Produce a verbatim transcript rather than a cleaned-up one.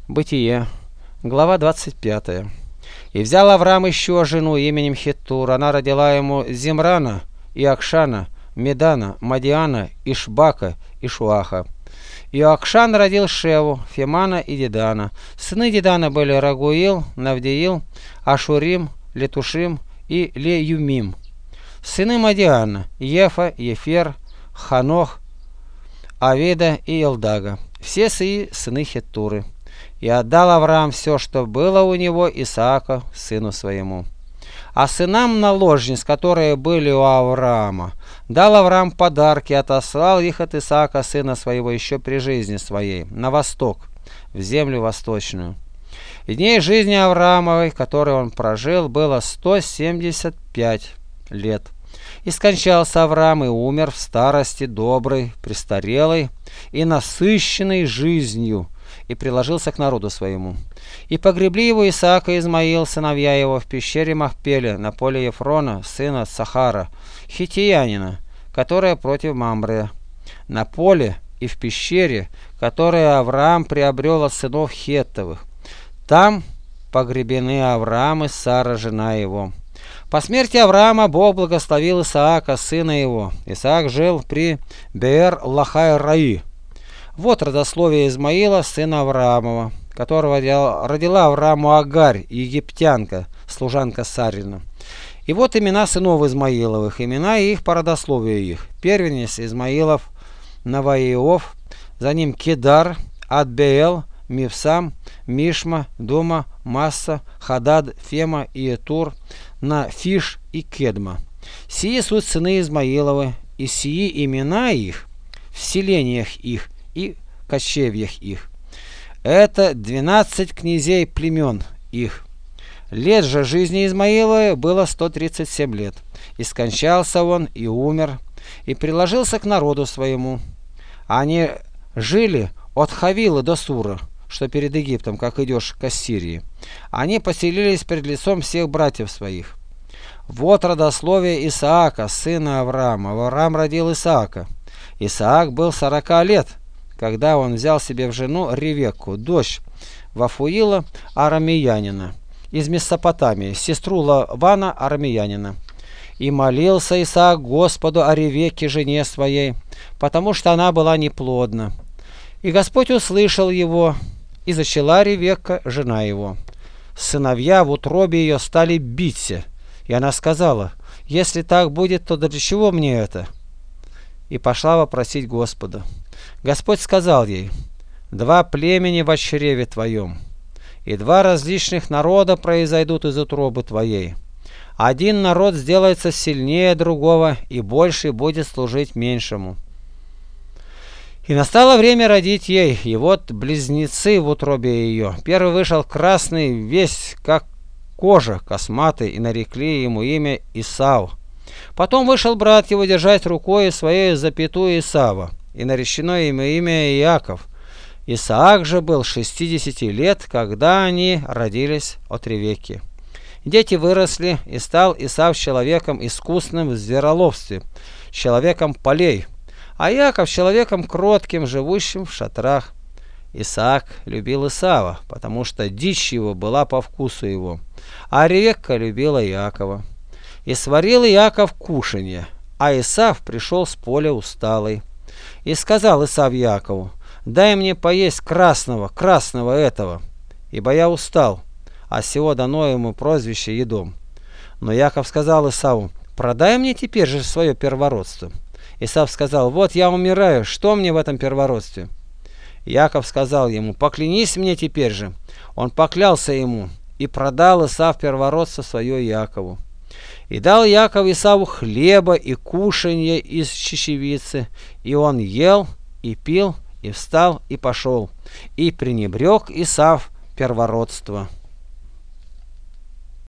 Бытие, глава двадцать пятая. «И взял Авраам еще жену именем Хеттур. Она родила ему Зимрана, Иокшана, Медана, Мадиана, Ишбака и Шуаха. Иокшан родил Шеву, Фемана и Дедана. Сыны Дедана были Рагуил, Навдеил, Ашурим, Летушим и Леюмим. Сыны Мадиана – Ефа, Ефер, Ханох, Авида и Елдага. Все сии сыны Хеттуры. И отдал Авраам все, что было у него, Исаака, сыну своему. А сынам наложниц, которые были у Авраама, дал Авраам подарки, отослал их от Исаака, сына своего, еще при жизни своей, на восток, в землю восточную. И дней жизни Авраамовой, которые он прожил, было сто семьдесят пять лет. И скончался Авраам и умер в старости доброй, престарелой и насыщенной жизнью, и приложился к народу своему. И погребли его Исаак и Измаил, сыновья его, в пещере Махпеле, на поле Ефрона, сына Сахара, хитиянина, которая против Мамрея, на поле и в пещере, которую Авраам приобрел от сынов Хеттовых. Там погребены Авраам и Сара, жена его. По смерти Авраама Бог благословил Исаака, сына его. Исаак жил при Беэр-Лахай-Раи. Вот родословие Измаила, сына Авраамова, которого родила Аврааму Агарь, египтянка, служанка Сарина. И вот имена сынов Измаиловых, имена их по родословию их. Первенец Измаилов Наваиов, за ним Кедар, Адбеэл, Мивсам, Мишма, Дума, Масса, Хадад, Фема, Иетур, Нафиш и Кедма. Сии суть сыны Измаиловы, и сии имена их в селениях их и кочевьях их. Это двенадцать князей племен их. Лет же жизни Измаиловой было сто тридцать семь лет. И скончался он, и умер, и приложился к народу своему. Они жили от Хавилы до Сура, что перед Египтом, как идешь к Ассирии. Они поселились перед лицом всех братьев своих. Вот родословие Исаака, сына Авраама. Авраам родил Исаака. Исаак был сорока лет, когда он взял себе в жену Ревекку, дочь Вафуила арамеянина, из Месопотамии, сестру Лавана арамеянина. И молился Исаак Господу о Ревекке, жене своей, потому что она была неплодна. И Господь услышал его, и зачала Ревекка, жена его. Сыновья в утробе ее стали биться, и она сказала: если так будет, то для чего мне это? И пошла вопросить Господа. Господь сказал ей: два племени во чреве твоем, и два различных народа произойдут из утробы твоей. Один народ сделается сильнее другого, и больше будет служить меньшему. И настало время родить ей, и вот близнецы в утробе ее. Первый вышел красный, весь как кожа, косматый, и нарекли ему имя Исав. Потом вышел брат его держать рукой своей запятую Исава, и наречено ему имя Иаков. Исаак же был шестидесяти лет, когда они родились от Ревекки. Дети выросли, и стал Исав человеком искусным в звероловстве, человеком полей, а Иаков человеком кротким, живущим в шатрах. Исаак любил Исава, потому что дичь его была по вкусу его, а Ревекка любила Иакова. И сварил Иаков кушанье, а Исав пришел с поля усталый. И сказал Исав Иакову: дай мне поесть красного, красного этого, ибо я устал, а сего дано ему прозвище Едом. Но Иаков сказал Исаву: продай мне теперь же свое первородство. Исав сказал: вот я умираю, что мне в этом первородстве? Иаков сказал ему: поклянись мне теперь же. Он поклялся ему, и продал Исав первородство свое Иакову. И дал Иаков Исаву хлеба и кушанье из чечевицы, и он ел, и пил, и встал, и пошел, и пренебрег Исав первородство.